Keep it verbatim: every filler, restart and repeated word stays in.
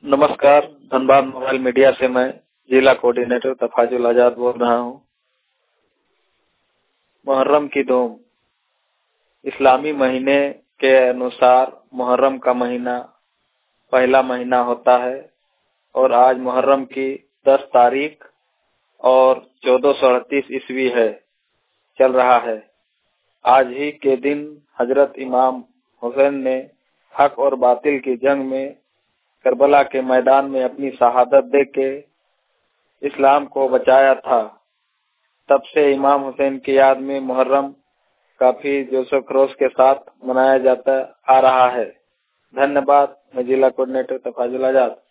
नमस्कार, Dhanbad mobile media से मैं जिला कोऑर्डिनेटर तफाजुल आजाद बोल रहा हूं। मुहर्रम की धूम। इस्लामी महीने के अनुसार मुहर्रम का महीना पहला महीना होता है और आज मुहर्रम की दस तारीख और चौदह सौ अड़तीस ईस्वी है चल रहा है। आज ही के दिन हजरत इमाम हुसैन ने हक और बातिल की जंग में करबला के मैदान में अपनी शहादत देके इस्लाम को बचाया था। तब से इमाम हुसैन की याद में मुहर्रम काफी जोशो खरोश के साथ मनाया जाता आ रहा है। धन्यवाद। मैं जिला कोऑर्डिनेटर तफाजुल आजाद।